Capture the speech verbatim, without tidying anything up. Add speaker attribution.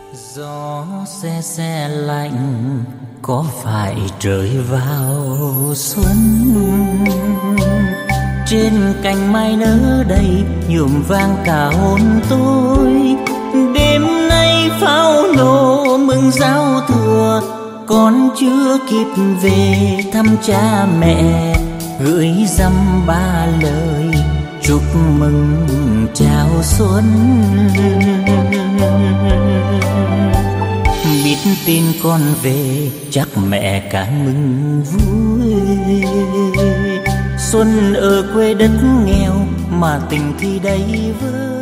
Speaker 1: Gió se se lạnh, có phải trời vào xuân? Trên cành mai nở đầy nhuộm vàng cả hồn tôi. Đêm nay pháo nổ mừng giao thừa, con chưa kịp về thăm cha mẹ, gửi dăm ba lời chúc mừng chào xuân. Biết tin con về chắc mẹ càng mừng vui. Xuân ở quê đất nghèo mà tình thì đầy vơi.